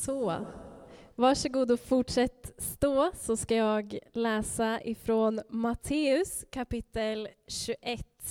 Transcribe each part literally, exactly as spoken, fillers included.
Så, varsågod och fortsätt stå, så ska jag läsa ifrån Matteus kapitel tjugoett.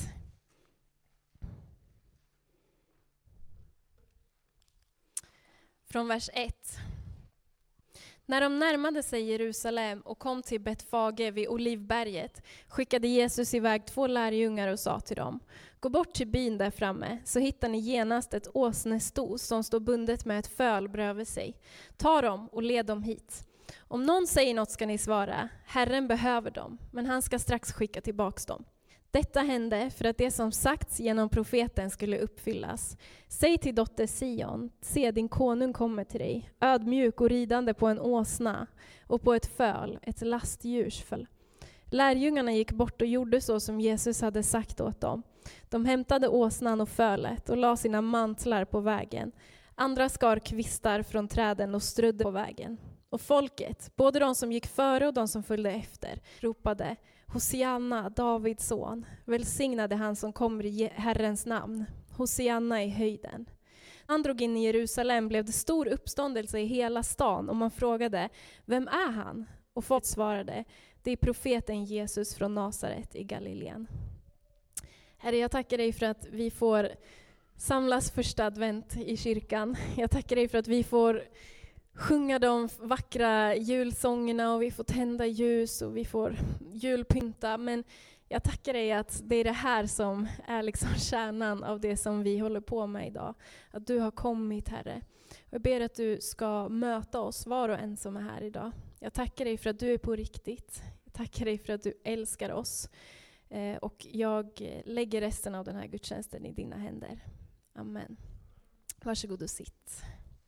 Från vers ett. När de närmade sig Jerusalem och kom till Betfage vid Olivberget skickade Jesus iväg två lärjungar och sa till dem: gå bort till byn där framme, så hittar ni genast ett åsnesto som står bundet med ett föl bredvid sig. Ta dem och led dem hit. Om någon säger något ska ni svara: Herren behöver dem, men han ska strax skicka tillbaks dem. Detta hände för att det som sagts genom profeten skulle uppfyllas. Säg till dotter Sion: se, din konung kommer till dig, ödmjuk och ridande på en åsna och på ett föl, ett lastdjurs föl. Lärjungarna gick bort och gjorde så som Jesus hade sagt åt dem. De hämtade åsnan och fölet och la sina mantlar på vägen. Andra skar kvistar från träden och strödde på vägen. Och folket, både de som gick före och de som följde efter, ropade: Hosianna, Davids son, välsignade han som kommer i Herrens namn. Hosianna i höjden. Han drog in i Jerusalem blev det stor uppståndelse i hela stan, och man frågade: vem är han? Och folk svarade: det är profeten Jesus från Nasaret i Galileen. Herre, jag tackar dig för att vi får samlas första advent i kyrkan. Jag tackar dig för att vi får sjunga de vackra julsångerna och vi får tända ljus och vi får julpynta. Men jag tackar dig att det är det här som är liksom kärnan av det som vi håller på med idag. Att du har kommit, Herre. Och jag ber att du ska möta oss, var och en som är här idag. Jag tackar dig för att du är på riktigt. Jag tackar dig för att du älskar oss. Eh, och jag lägger resten av den här gudstjänsten i dina händer. Amen. Varsågod och sitt.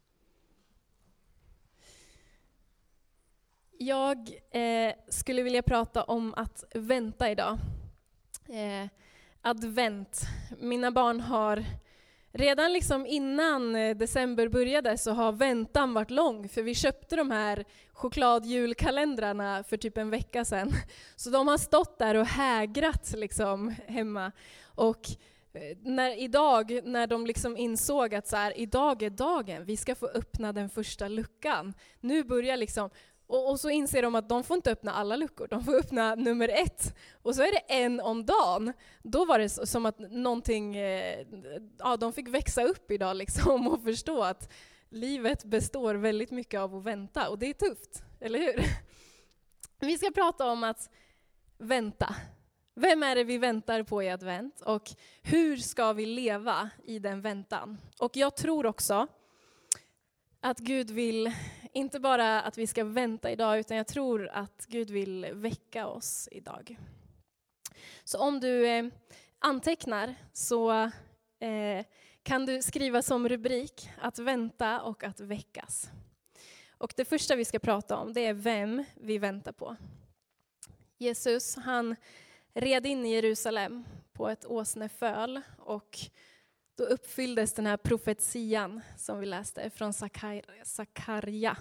Jag eh, skulle vilja prata om att vänta idag. Eh, advent. Mina barn har redan liksom innan december började så har väntan varit lång. För vi köpte de här chokladjulkalendrarna för typ en vecka sedan. Så de har stått där och hägrat liksom hemma. Och när, idag när de liksom insåg att så här, idag är dagen, vi ska få öppna den första luckan. Nu börjar liksom... Och, och så inser de att de får inte öppna alla luckor. De får öppna nummer ett. Och så är det en om dagen. Då var det som att någonting... Eh, ja, de fick växa upp idag liksom och förstå att livet består väldigt mycket av att vänta. Och det är tufft, eller hur? Vi ska prata om att vänta. Vem är det vi väntar på i advent? Och hur ska vi leva i den väntan? Och jag tror också att Gud vill, inte bara att vi ska vänta idag, utan jag tror att Gud vill väcka oss idag. Så om du eh, antecknar så eh, kan du skriva som rubrik att vänta och att väckas. Och det första vi ska prata om, det är vem vi väntar på. Jesus, han red in i Jerusalem på ett åsneföl och då uppfylldes den här profetian som vi läste från Sakarja.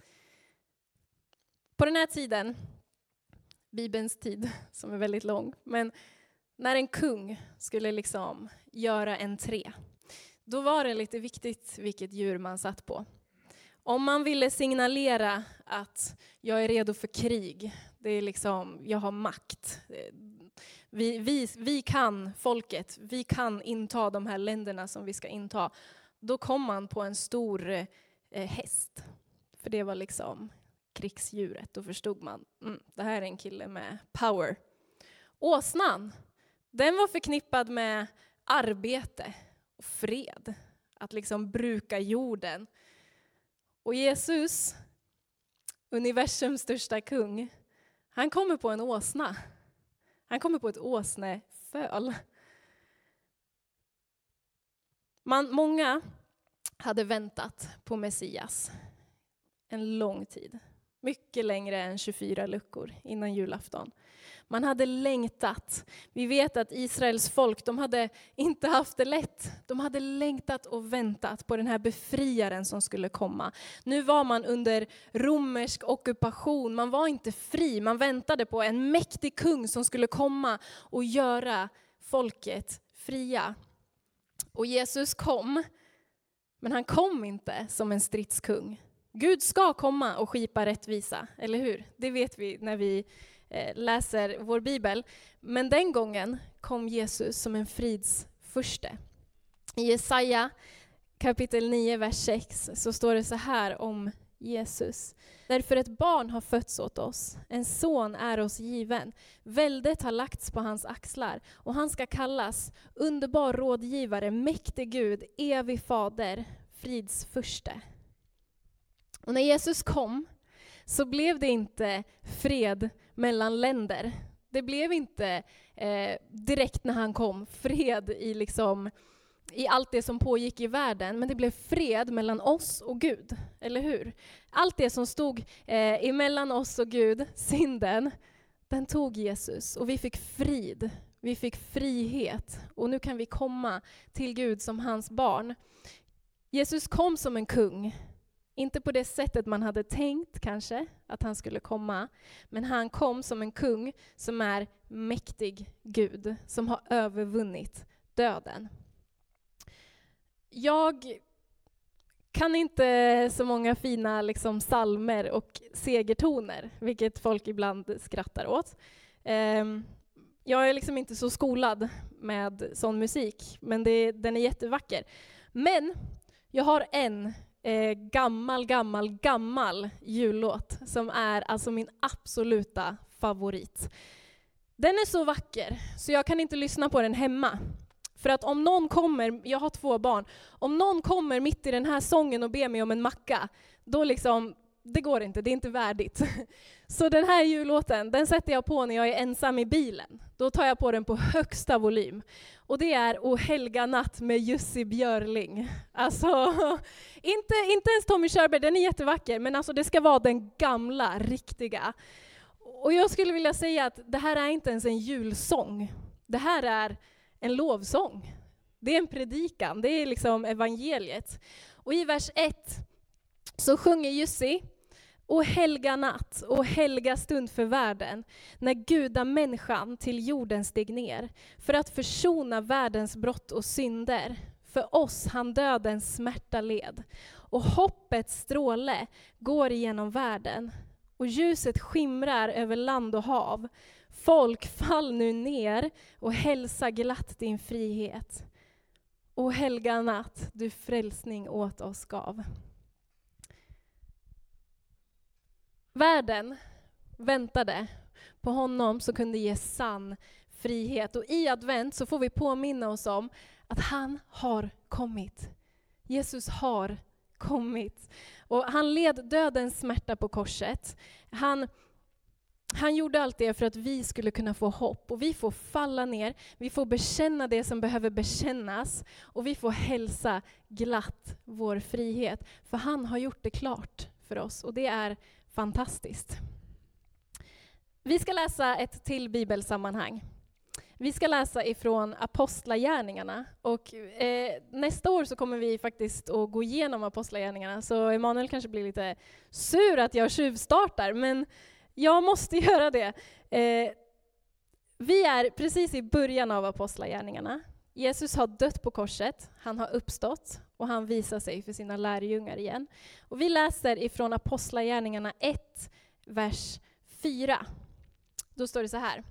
På den här tiden, Bibelns tid som är väldigt lång, men när en kung skulle liksom göra entré, då var det lite viktigt vilket djur man satt på. Om man ville signalera att jag är redo för krig, det är liksom, jag har makt. Vi, vi, vi kan, folket, vi kan inta de här länderna som vi ska inta. Då kom man på en stor eh, häst. För det var liksom krigsdjuret. Då förstod man, mm, det här är en kille med power. Åsnan, den var förknippad med arbete och fred. Att liksom bruka jorden. Och Jesus, universums största kung, han kommer på en åsna. Han kommer på ett åsneföl. Man, många hade väntat på Messias en lång tid. Mycket längre än tjugofyra luckor innan julafton. Man hade längtat. Vi vet att Israels folk, de hade inte haft det lätt. De hade längtat och väntat på den här befriaren som skulle komma. Nu var man under romersk ockupation. Man var inte fri. Man väntade på en mäktig kung som skulle komma och göra folket fria. Och Jesus kom, men han kom inte som en stridskung. Gud ska komma och skipa rättvisa, eller hur? Det vet vi när vi eh, läser vår bibel. Men den gången kom Jesus som en fridsfurste. I Jesaja kapitel nio, vers sex så står det så här om Jesus. Därför ett barn har fötts åt oss, en son är oss given. Väldet har lagts på hans axlar och han ska kallas underbar rådgivare, mäktig Gud, evig fader, fridsfurste. Och när Jesus kom så blev det inte fred mellan länder. Det blev inte eh, direkt när han kom fred i, liksom, i allt det som pågick i världen. Men det blev fred mellan oss och Gud, eller hur? Allt det som stod eh, emellan oss och Gud, synden, den tog Jesus. Och vi fick frid, vi fick frihet. Och nu kan vi komma till Gud som hans barn. Jesus kom som en kung. Inte på det sättet man hade tänkt kanske att han skulle komma. Men han kom som en kung som är mäktig Gud. Som har övervunnit döden. Jag kan inte så många fina liksom, psalmer och segertoner. Vilket folk ibland skrattar åt. Um, jag är liksom inte så skolad med sån musik. Men det, den är jättevacker. Men jag har en Eh, gammal, gammal, gammal jullåt som är alltså min absoluta favorit. Den är så vacker så jag kan inte lyssna på den hemma. För att om någon kommer, jag har två barn, om någon kommer mitt i den här sången och ber mig om en macka, då liksom, det går inte, det är inte värdigt. Så den här jullåten, den sätter jag på när jag är ensam i bilen. Då tar jag på den på högsta volym. Och det är O helga natt med Jussi Björling. Alltså, inte, inte ens Tommy Körberg, den är jättevacker, men alltså det ska vara den gamla, riktiga. Och jag skulle vilja säga att det här är inte ens en julsång. Det här är en lovsång. Det är en predikan, det är liksom evangeliet. Och i vers ett så sjunger Jussi: O helga natt, o helga stund för världen, när gudamänniskan till jorden steg ner, för att försona världens brott och synder. För oss han dödens smärta led, och hoppets stråle går igenom världen, och ljuset skimrar över land och hav. Folk, fall nu ner och hälsa glatt din frihet. O helga natt, du frälsning åt oss gav. Världen väntade på honom som kunde ge sann frihet. Och i advent så får vi påminna oss om att han har kommit. Jesus har kommit. Och han led dödens smärta på korset. Han, han gjorde allt det för att vi skulle kunna få hopp. Och vi får falla ner. Vi får bekänna det som behöver bekännas. Och vi får hälsa glatt vår frihet. För han har gjort det klart för oss. Och det är fantastiskt. Vi ska läsa ett till bibelsammanhang. Vi ska läsa ifrån Apostlagärningarna. Och eh, nästa år så kommer vi faktiskt att gå igenom Apostlagärningarna. Så Emanuel kanske blir lite sur att jag tjuvstartar. Men jag måste göra det. Eh, vi är precis i början av Apostlagärningarna. Jesus har dött på korset. Han har uppstått. Och han visar sig för sina lärjungar igen. Och vi läser ifrån Apostlagärningarna ett, vers fyra. Då står det så här.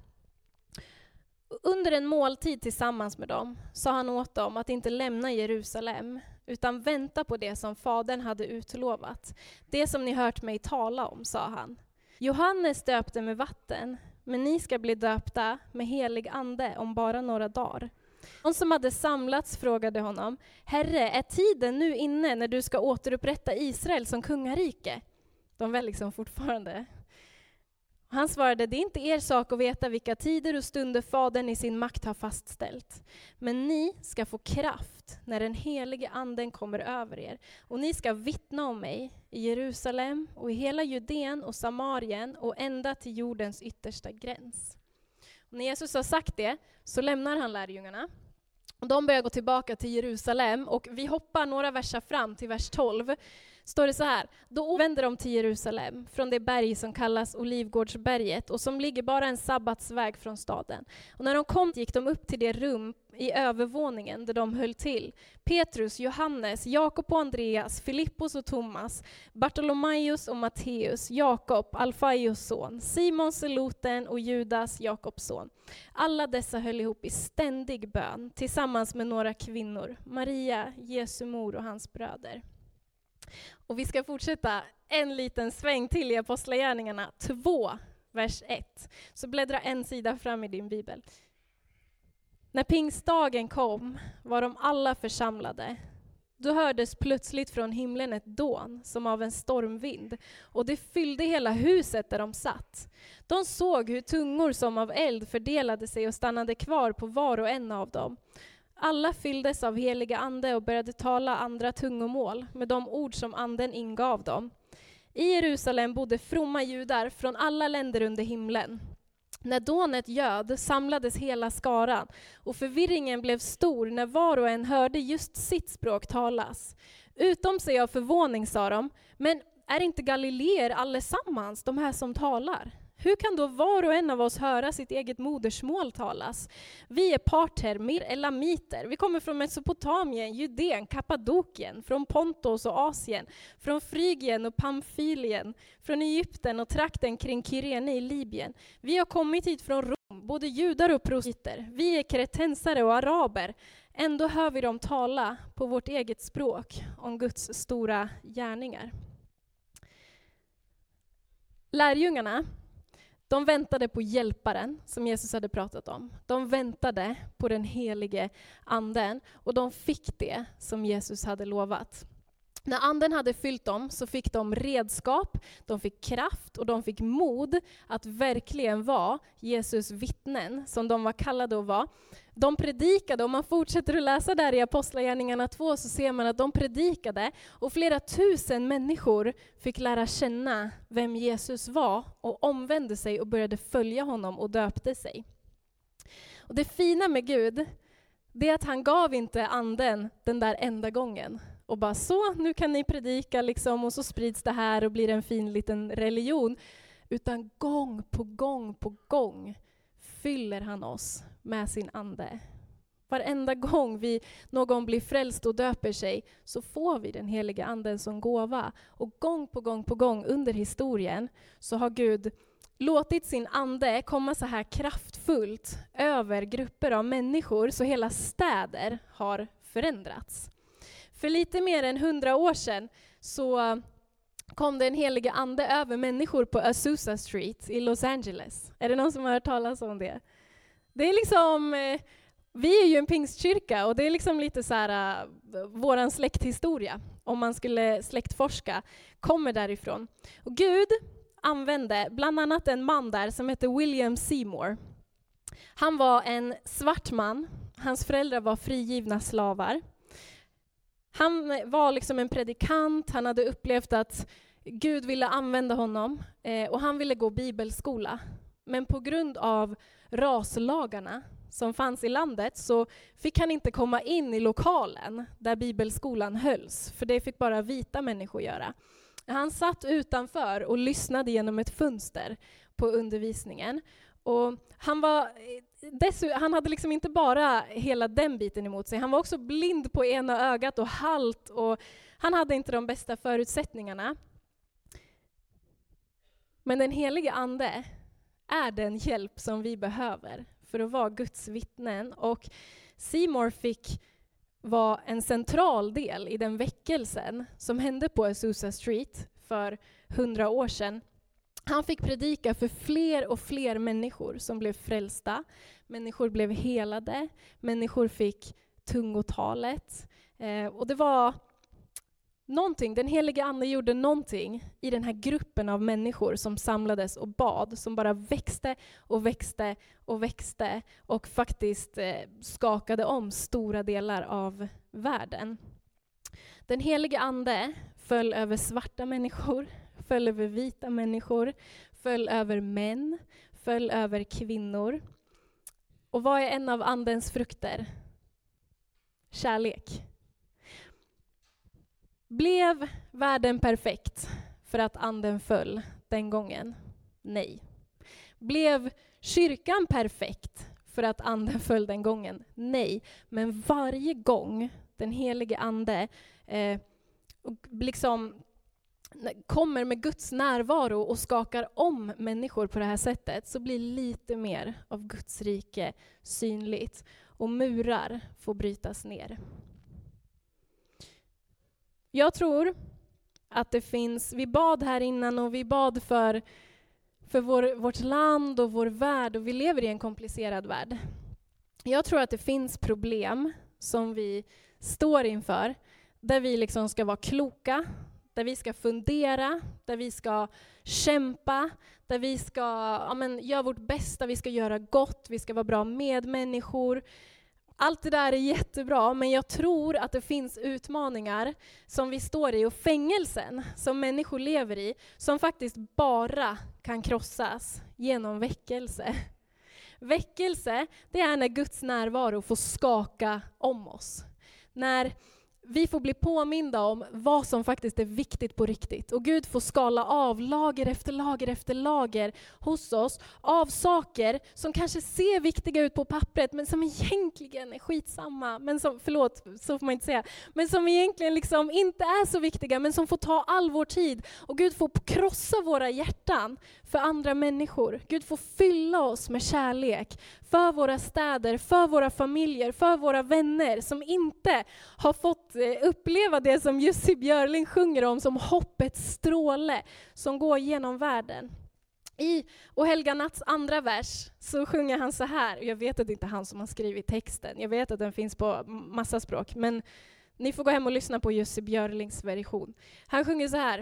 Under en måltid tillsammans med dem sa han åt dem att inte lämna Jerusalem, utan vänta på det som Fadern hade utlovat. Det som ni hört mig tala om, sa han. Johannes döpte med vatten, men ni ska bli döpta med helig ande om bara några dagar. De som hade samlats frågade honom: Herre, är tiden nu inne när du ska återupprätta Israel som kungarike? De var liksom fortfarande. Han svarade: det är inte er sak att veta vilka tider och stunder Fadern i sin makt har fastställt. Men ni ska få kraft när den helige anden kommer över er. Och ni ska vittna om mig i Jerusalem och i hela Judeen och Samarien och ända till jordens yttersta gräns. Och när Jesus har sagt det så lämnar han lärjungarna. Och de börjar gå tillbaka till Jerusalem, och vi hoppar några verser fram till vers tolv. Står det så här: då vänder de till Jerusalem från det berg som kallas Olivgårdsberget och som ligger bara en sabbatsväg från staden. Och när de kom gick de upp till det rum i övervåningen där de höll till. Petrus, Johannes, Jakob och Andreas, Filippos och Thomas, Bartolomaios och Matteus, Jakob, Alfaios son, Simon Seloten och Judas, Jakobs son. Alla dessa höll ihop i ständig bön tillsammans med några kvinnor, Maria, Jesu mor och hans bröder. Och vi ska fortsätta en liten sväng till i Apostlagärningarna två, vers ett. Så bläddra en sida fram i din bibel. När pingstdagen kom var de alla församlade. Då hördes plötsligt från himlen ett dån som av en stormvind, och det fyllde hela huset där de satt. De såg hur tungor som av eld fördelade sig och stannade kvar på var och en av dem. Alla fylldes av heliga ande och började tala andra tungomål med de ord som anden ingav dem. I Jerusalem bodde fromma judar från alla länder under himlen. När dånet göd samlades hela skaran, och förvirringen blev stor när var och en hörde just sitt språk talas. Utom sig av förvåning sa de, men är inte galileer allesammans de här som talar? Hur kan då var och en av oss höra sitt eget modersmål talas? Vi är parter, mer elamiter. Vi kommer från Mesopotamien, Judeen, Kappadokien, från Pontos och Asien, från Frygien och Pamfylien, från Egypten och trakten kring Kyrene i Libyen. Vi har kommit hit från Rom, både judar och proselyter. Vi är kretensare och araber. Ändå hör vi dem tala på vårt eget språk om Guds stora gärningar. Lärjungarna, de väntade på hjälparen som Jesus hade pratat om. De väntade på den helige anden, och de fick det som Jesus hade lovat. När anden hade fyllt dem så fick de redskap, de fick kraft och de fick mod att verkligen vara Jesus vittnen som de var kallade att vara. De predikade, och man fortsätter att läsa där i Apostlagärningarna två så ser man att de predikade, och flera tusen människor fick lära känna vem Jesus var och omvände sig och började följa honom och döpte sig. Och det fina med Gud, det är att han gav inte anden den där enda gången. Och bara så, nu kan ni predika liksom, och så sprids det här och blir en fin liten religion. Utan gång på gång på gång fyller han oss med sin ande. Varenda gång vi, någon blir frälst och döper sig så får vi den heliga anden som gåva. Och gång på gång på gång under historien så har Gud låtit sin ande komma så här kraftfullt över grupper av människor så hela städer har förändrats. För lite mer än hundra år sedan så kom det en helig ande över människor på Azusa Street i Los Angeles. Är det någon som har hört talas om det? Det är liksom, vi är ju en pingstkyrka och det är liksom lite så här våran släkthistoria, om man skulle släktforska, kommer därifrån. Och Gud använde bland annat en man där som heter William Seymour. Han var en svart man, hans föräldrar var frigivna slavar. Han var liksom en predikant, han hade upplevt att Gud ville använda honom eh, och han ville gå bibelskola. Men på grund av raslagarna som fanns i landet så fick han inte komma in i lokalen där bibelskolan hölls, för det fick bara vita människor göra. Han satt utanför och lyssnade genom ett fönster på undervisningen. Och han, var, dessutom, han hade liksom inte bara hela den biten emot sig, han var också blind på ena ögat och halt, och han hade inte de bästa förutsättningarna. Men den helige ande är den hjälp som vi behöver för att vara Guds vittnen. Och Seymour fick vara en central del i den väckelsen som hände på Azusa Street för hundra år sedan. Han fick predika för fler och fler människor som blev frälsta. Människor blev helade. Människor fick tungotalet. Eh, och det var någonting, den helige ande gjorde någonting i den här gruppen av människor som samlades och bad, som bara växte och växte och växte och faktiskt eh, skakade om stora delar av världen. Den helige ande föll över svarta människor, föll över vita människor, föll över män, föll över kvinnor. Och vad är en av andens frukter? Kärlek. Blev världen perfekt för att anden föll den gången? Nej. Blev kyrkan perfekt för att anden föll den gången. Nej, men varje gång den helige ande eh, liksom kommer med Guds närvaro och skakar om människor på det här sättet, så blir lite mer av Guds rike synligt och murar får brytas ner. Jag tror att det finns, vi bad här innan och vi bad för, för vår, vårt land och vår värld, och vi lever i en komplicerad värld. Jag tror att det finns problem som vi står inför, där vi liksom ska vara kloka, där vi ska fundera, där vi ska kämpa, där vi ska ja, men, göra vårt bästa, vi ska göra gott, vi ska vara bra medmänniskor. Allt det där är jättebra, men jag tror att det finns utmaningar som vi står i, och fängelsen som människor lever i, som faktiskt bara kan krossas genom väckelse. Väckelse, det är när Guds närvaro får skaka om oss. När vi får bli påminda om vad som faktiskt är viktigt på riktigt. Och Gud får skala av lager efter lager efter lager hos oss av saker som kanske ser viktiga ut på pappret, men som egentligen är skitsamma. Men som, förlåt, så får man inte säga. Men som egentligen liksom inte är så viktiga, men som får ta all vår tid. Och Gud får krossa våra hjärtan för andra människor. Gud får fylla oss med kärlek för våra städer, för våra familjer, för våra vänner som inte har fått uppleva det som Jussi Björling sjunger om som hoppets stråle som går genom världen. I O helga natts andra vers så sjunger han så här. Jag vet att det inte är han som har skrivit texten. Jag vet att den finns på massa språk. Men ni får gå hem och lyssna på Jussi Björlings version. Han sjunger så här.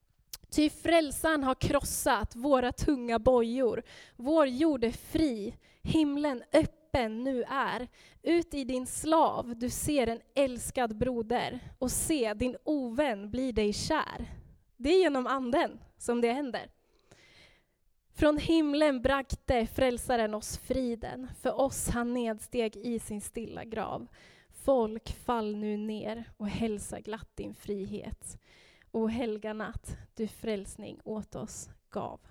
Ty frälsaren har krossat våra tunga bojor. Vår jord är fri. Himlen öppen nu är. Ut i din slav du ser en älskad broder. Och se, din ovän blir dig kär. Det är genom anden som det händer. Från himlen bragte frälsaren oss friden. För oss han nedsteg i sin stilla grav. Folk fall nu ner och hälsa glatt din frihet. O helga natt, du frälsning åt oss gav.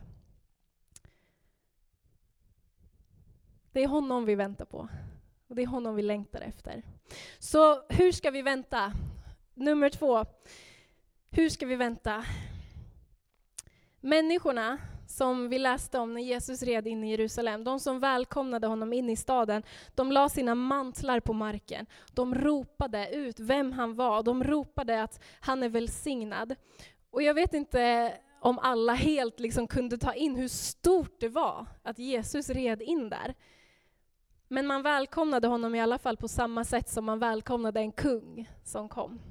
Det är honom vi väntar på. Och det är honom vi längtar efter. Så hur ska vi vänta? Nummer två. Hur ska vi vänta? Människorna som vi läste om när Jesus red in i Jerusalem, de som välkomnade honom in i staden, de la sina mantlar på marken. De ropade ut vem han var. De ropade att han är välsignad. Och jag vet inte om alla helt liksom kunde ta in hur stort det var att Jesus red in där. Men man välkomnade honom i alla fall på samma sätt som man välkomnade en kung som kom.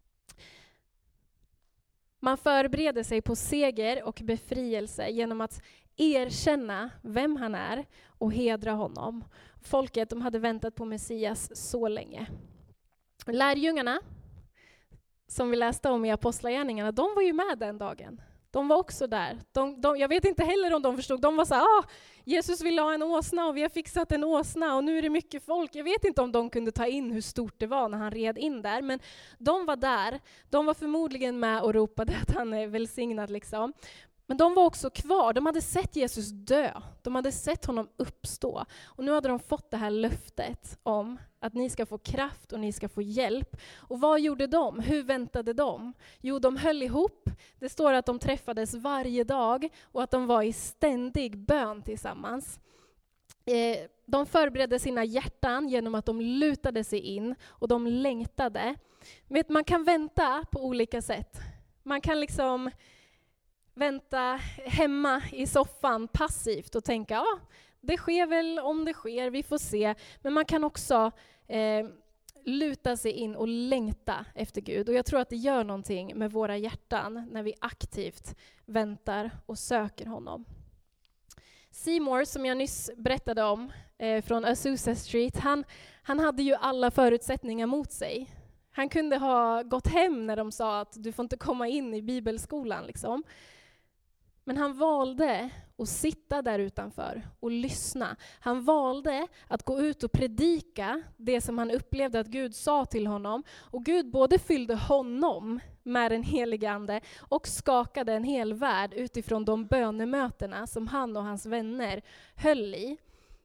Man förbereder sig på seger och befrielse genom att erkänna vem han är och hedra honom. Folket, de hade väntat på Messias så länge. Lärjungarna, som vi läste om i Apostlagärningarna, de var ju med den dagen. De var också där. De, de, jag vet inte heller om de förstod. De var så här, ah, Jesus vill ha en åsna och vi har fixat en åsna och nu är det mycket folk. Jag vet inte om de kunde ta in hur stort det var när han red in där. Men de var där. De var förmodligen med och ropade att han är välsignad liksom. Men de var också kvar. De hade sett Jesus dö. De hade sett honom uppstå. Och nu hade de fått det här löftet om att ni ska få kraft och ni ska få hjälp. Och vad gjorde de? Hur väntade de? Jo, de höll ihop. Det står att de träffades varje dag och att de var i ständig bön tillsammans. Eh, de förberedde sina hjärtan genom att de lutade sig in och de längtade. Vet, man kan vänta på olika sätt. Man kan liksom vänta hemma i soffan passivt och tänka, ja, det sker väl om det sker, vi får se. Men man kan också eh, luta sig in och längta efter Gud. Och jag tror att det gör någonting med våra hjärtan när vi aktivt väntar och söker honom. Seymour, som jag nyss berättade om eh, från Azusa Street, han, han hade ju alla förutsättningar mot sig. Han kunde ha gått hem när de sa att du får inte komma in i bibelskolan liksom. Men han valde att sitta där utanför och lyssna. Han valde att gå ut och predika det som han upplevde att Gud sa till honom. Och Gud både fyllde honom med den helige ande och skakade en hel värld utifrån de bönemötena som han och hans vänner höll i.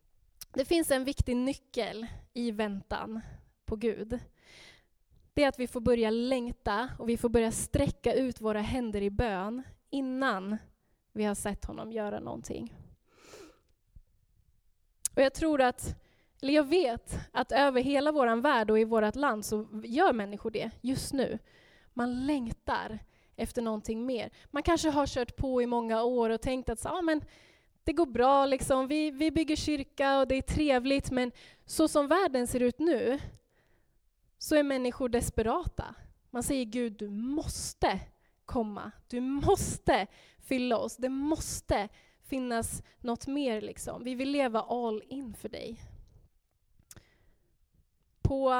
Det finns en viktig nyckel i väntan på Gud. Det är att vi får börja längta och vi får börja sträcka ut våra händer i bön innan vi har sett honom göra någonting. Och jag tror att, eller jag vet att över hela våran värld och i vårt land så gör människor det just nu. Man längtar efter någonting mer. Man kanske har kört på i många år och tänkt att ah, men det går bra, liksom. vi, vi bygger kyrka och det är trevligt, men så som världen ser ut nu så är människor desperata. Man säger Gud, du måste komma, du måste fylla oss, det måste finnas något mer. Liksom. Vi vill leva all in för dig. På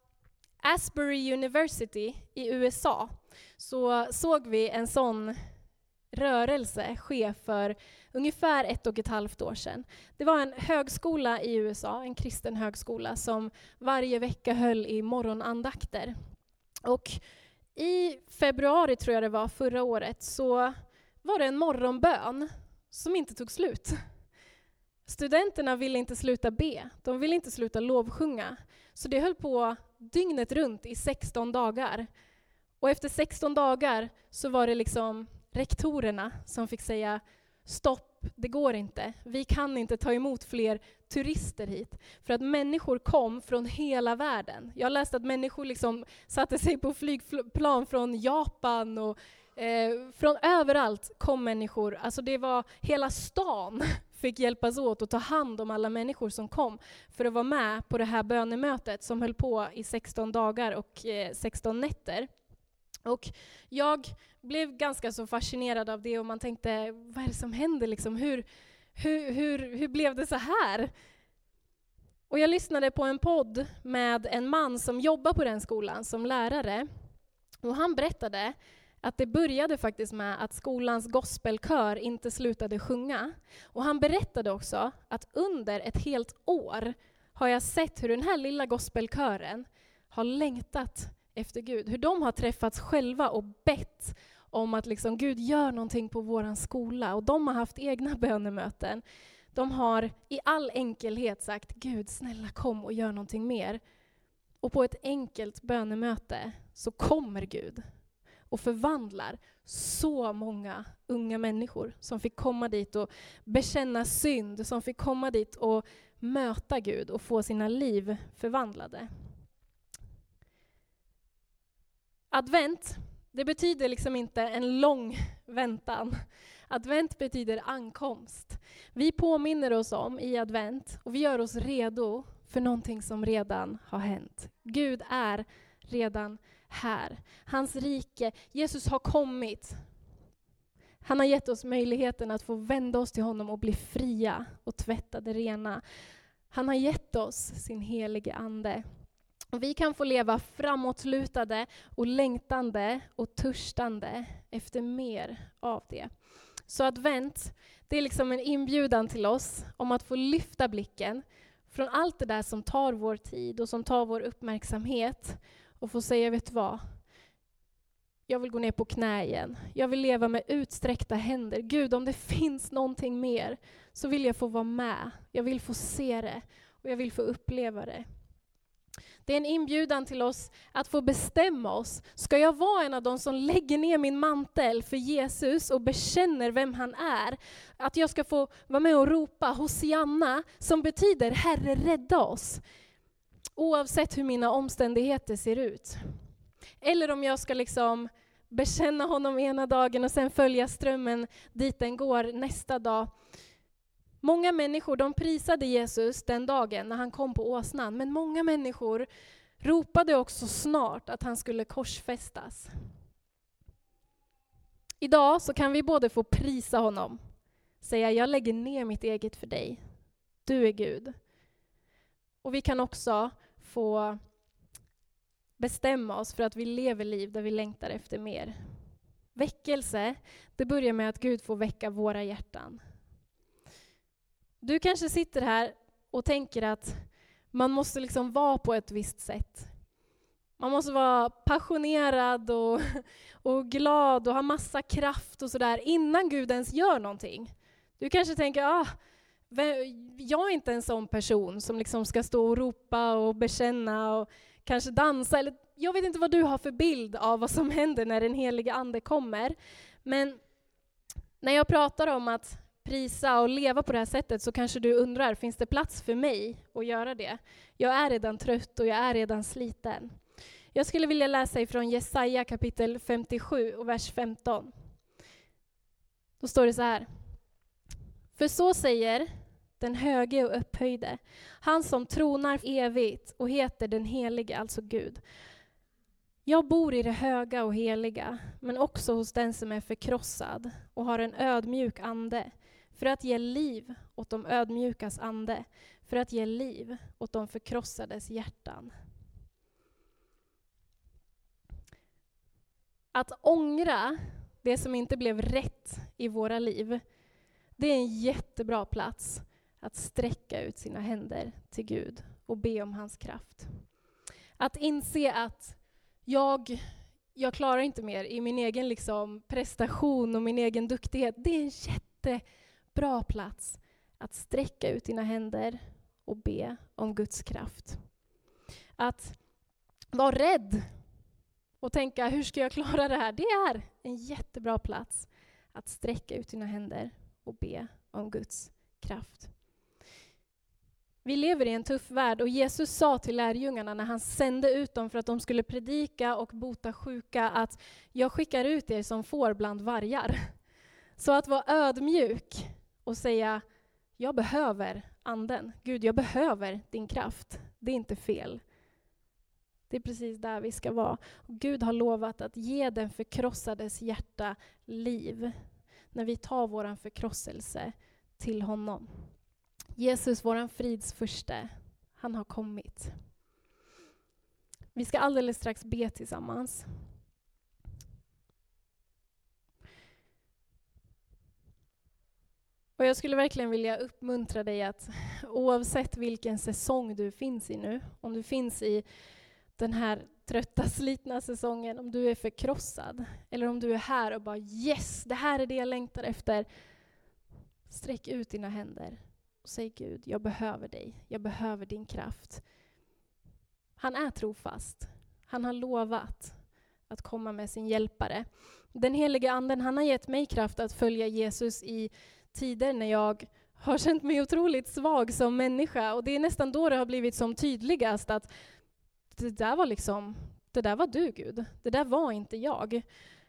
Asbury University i U S A så såg vi en sån rörelse ske för ungefär ett och ett halvt år sedan. Det var en högskola i U S A, en kristen högskola, som varje vecka höll i morgonandakter. Och i februari, tror jag det var, förra året, så var det en morgonbön som inte tog slut. Studenterna ville inte sluta be, de ville inte sluta lovsjunga. Så det höll på dygnet runt i sexton dagar. Och efter sexton dagar så var det liksom rektorerna som fick säga stopp, det går inte. Vi kan inte ta emot fler turister hit. För att människor kom från hela världen. Jag läste att människor liksom satte sig på flygplan från Japan och eh, från överallt kom människor. Alltså det var hela stan fick hjälpas åt att ta hand om alla människor som kom för att vara med på det här bönemötet som höll på i sexton dagar och eh, sexton nätter. Och jag blev ganska så fascinerad av det och man tänkte, vad är det som händer liksom? Hur, hur, hur, hur blev det så här? Och jag lyssnade på en podd med en man som jobbar på den skolan som lärare. Och han berättade att det började faktiskt med att skolans gospelkör inte slutade sjunga. Och han berättade också att under ett helt år har jag sett hur den här lilla gospelkören har längtat efter Gud. Hur de har träffats själva och bett om att liksom, Gud gör någonting på våran skola. Och de har haft egna bönemöten. De har i all enkelhet sagt, Gud snälla kom och gör någonting mer. Och på ett enkelt bönemöte så kommer Gud och förvandlar så många unga människor som fick komma dit och bekänna synd, som fick komma dit och möta Gud och få sina liv förvandlade. Advent, det betyder liksom inte en lång väntan. Advent betyder ankomst. Vi påminner oss om i advent och vi gör oss redo för någonting som redan har hänt. Gud är redan här. Hans rike, Jesus har kommit. Han har gett oss möjligheten att få vända oss till honom och bli fria och tvättade rena. Han har gett oss sin helige ande. Och vi kan få leva framåtlutade och längtande och törstande efter mer av det. Så advent, det är liksom en inbjudan till oss om att få lyfta blicken från allt det där som tar vår tid och som tar vår uppmärksamhet och få säga, vet du vad? Jag vill gå ner på knä igen. Jag vill leva med utsträckta händer. Gud, om det finns någonting mer så vill jag få vara med. Jag vill få se det och jag vill få uppleva det. Det är en inbjudan till oss att få bestämma oss. Ska jag vara en av de som lägger ner min mantel för Jesus och bekänner vem han är? Att jag ska få vara med och ropa Hosianna, som betyder Herre rädda oss. Oavsett hur mina omständigheter ser ut. Eller om jag ska liksom bekänna honom ena dagen och sen följa strömmen dit den går nästa dag. Många människor, de prisade Jesus den dagen när han kom på åsnan. Men många människor ropade också snart att han skulle korsfästas. Idag så kan vi både få prisa honom. Säga, jag lägger ner mitt eget för dig. Du är Gud. Och vi kan också få bestämma oss för att vi lever liv där vi längtar efter mer. Väckelse, det börjar med att Gud får väcka våra hjärtan. Du kanske sitter här och tänker att man måste liksom vara på ett visst sätt. Man måste vara passionerad och, och glad och ha massa kraft och sådär innan Gud ens gör någonting. Du kanske tänker, ah, Jag är inte en sån person som liksom ska stå och ropa och bekänna och kanske dansa. Eller, jag vet inte vad du har för bild av vad som händer när den heliga ande kommer. Men när jag pratar om att prisa och leva på det här sättet så kanske du undrar, finns det plats för mig att göra det? Jag är redan trött och jag är redan sliten. Jag skulle vilja läsa ifrån Jesaja kapitel femtiosju och vers femton. Då står det så här. För så säger den höge och upphöjde, han som tronar evigt och heter den helige, alltså Gud. Jag bor i det höga och heliga, men också hos den som är förkrossad och har en ödmjuk ande, för att ge liv åt de ödmjukas ande, för att ge liv åt de förkrossades hjärtan. Att ångra det som inte blev rätt i våra liv, det är en jättebra plats att sträcka ut sina händer till Gud och be om hans kraft. Att inse att jag, jag klarar inte mer i min egen liksom prestation och min egen duktighet. Det är en jättebra plats att sträcka ut dina händer och be om Guds kraft. Att vara rädd och tänka, hur ska jag klara det här? Det är en jättebra plats att sträcka ut dina händer och be om Guds kraft. Vi lever i en tuff värld och Jesus sa till lärjungarna när han sände ut dem för att de skulle predika och bota sjuka att jag skickar ut er som får bland vargar. Så att vara ödmjuk och säga jag behöver anden. Gud, jag behöver din kraft. Det är inte fel. Det är precis där vi ska vara. Och Gud har lovat att ge den förkrossades hjärta liv när vi tar våran förkrosselse till honom. Jesus, våran frids furste, han har kommit. Vi ska alldeles strax be tillsammans. Och jag skulle verkligen vilja uppmuntra dig att oavsett vilken säsong du finns i nu, om du finns i den här trötta, slitna säsongen, om du är förkrossad eller om du är här och bara yes, det här är det jag längtar efter. Sträck ut dina händer och säg Gud, jag behöver dig. Jag behöver din kraft. Han är trofast. Han har lovat att komma med sin hjälpare. Den heliga anden, han har gett mig kraft att följa Jesus i tider när jag har känt mig otroligt svag som människa. Och det är nästan då det har blivit som tydligast att det där var liksom, det där var du Gud. Det där var inte jag.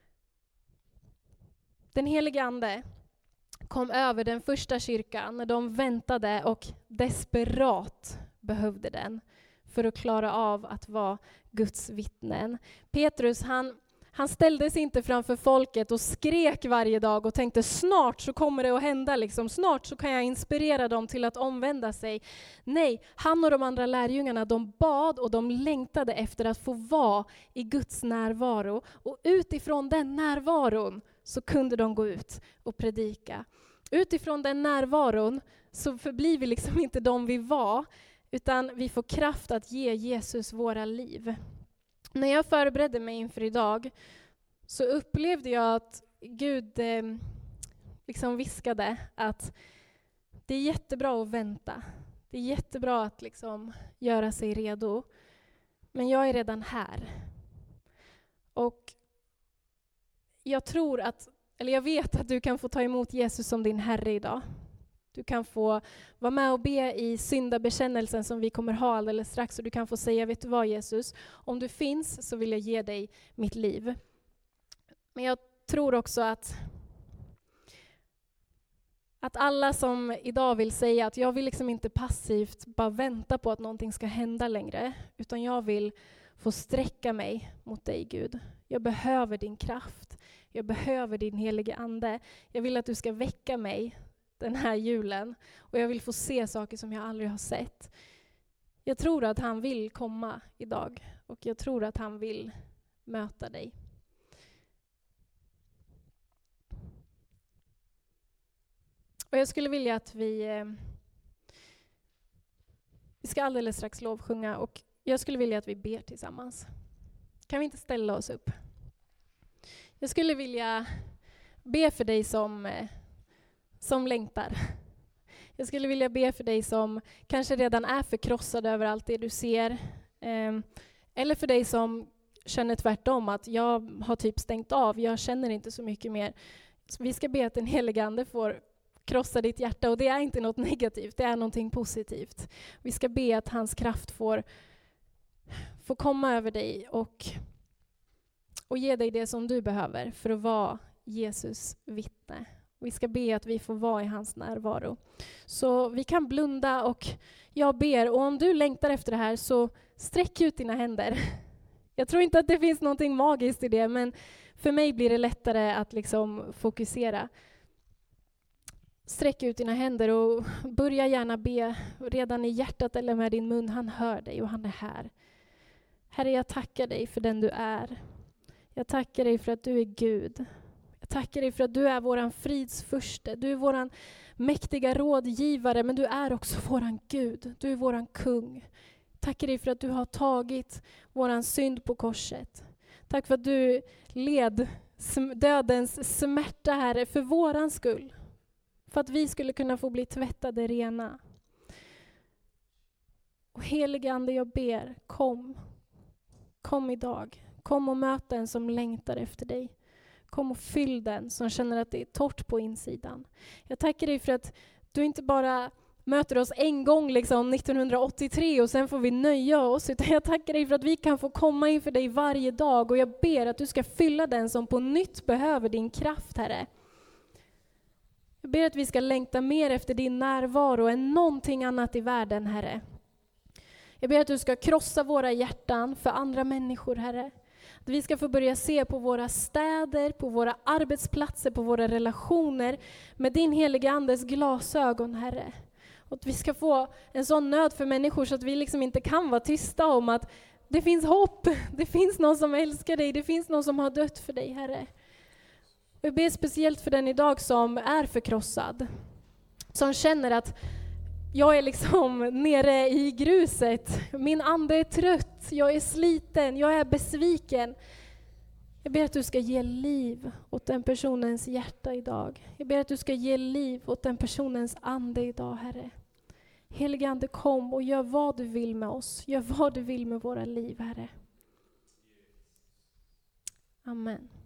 Den heliga ande kom över den första kyrkan när de väntade och desperat behövde den för att klara av att vara Guds vittnen. Petrus, han, han ställde sig inte framför folket och skrek varje dag och tänkte snart så kommer det att hända, liksom. Snart så kan jag inspirera dem till att omvända sig. Nej, han och de andra lärjungarna, de bad och de längtade efter att få vara i Guds närvaro. Och utifrån den närvaron så kunde de gå ut och predika. Utifrån den närvaron så förblir vi liksom inte de vi var, utan vi får kraft att ge Jesus våra liv. När jag förberedde mig inför idag så upplevde jag att Gud eh, liksom viskade att det är jättebra att vänta. Det är jättebra att liksom göra sig redo. Men jag är redan här. Och jag tror att, eller jag vet att du kan få ta emot Jesus som din Herre idag. Du kan få vara med och be i syndabekännelsen som vi kommer ha alldeles strax. Och du kan få säga, vet du vad Jesus, om du finns så vill jag ge dig mitt liv. Men jag tror också att, att alla som idag vill säga att jag vill liksom inte passivt bara vänta på att någonting ska hända längre. Utan jag vill få sträcka mig mot dig Gud. Jag behöver din kraft. Jag behöver din helige ande. Jag vill att du ska väcka mig den här julen. Och jag vill få se saker som jag aldrig har sett. Jag tror att han vill komma idag. Och jag tror att han vill möta dig. Och jag skulle vilja att vi... Eh, vi ska alldeles strax lovsjunga. Och jag skulle vilja att vi ber tillsammans. Kan vi inte ställa oss upp? Jag skulle vilja be för dig som... Eh, som längtar. Jag skulle vilja be för dig som kanske redan är förkrossad över allt det du ser. Eh, eller för dig som känner tvärtom, att jag har typ stängt av, jag känner inte så mycket mer. Så vi ska be att den helige Ande får krossa ditt hjärta, och det är inte något negativt, det är någonting positivt. Vi ska be att hans kraft får, får komma över dig och, och ge dig det som du behöver för att vara Jesus vittne. Vi ska be att vi får vara i hans närvaro. Så vi kan blunda och jag ber, och om du längtar efter det här så sträck ut dina händer. Jag tror inte att det finns någonting magiskt i det, men för mig blir det lättare att liksom fokusera. Sträck ut dina händer och börja gärna be redan i hjärtat eller med din mun. Han hör dig och han är här. Herre, jag tackar dig för den du är. Jag tackar dig för att du är Gud. Jag tackar dig för att du är våran fridsfurste. Du är våran mäktiga rådgivare, men du är också våran Gud. Du är våran kung. Tackar dig för att du har tagit våran synd på korset. Tack för att du led dödens smärta, Herre, för våran skull. För att vi skulle kunna få bli tvättade rena. Och helige Ande, jag ber, kom. Kom idag. Kom och möt den som längtar efter dig. Kom och fyll den som känner att det är torrt på insidan. Jag tackar dig för att du inte bara möter oss en gång liksom nittonhundraåttiotre och sen får vi nöja oss. Utan jag tackar dig för att vi kan få komma inför dig varje dag. Och jag ber att du ska fylla den som på nytt behöver din kraft, Herre. Jag ber att vi ska längta mer efter din närvaro än någonting annat i världen, Herre. Jag ber att du ska krossa våra hjärtan för andra människor, Herre. Att vi ska få börja se på våra städer, på våra arbetsplatser, på våra relationer med din heliga Andes glasögon, Herre. Och att vi ska få en sån nöd för människor så att vi liksom inte kan vara tysta om att det finns hopp, det finns någon som älskar dig, det finns någon som har dött för dig, Herre. Och jag ber speciellt för den idag som är förkrossad, som känner att jag är liksom nere i gruset, min ande är trött, jag är sliten, jag är besviken. Jag ber att du ska ge liv åt den personens hjärta idag. Jag ber att du ska ge liv åt den personens ande idag, Herre. Helige Ande, kom och gör vad du vill med oss. Gör vad du vill med våra liv, Herre. Amen.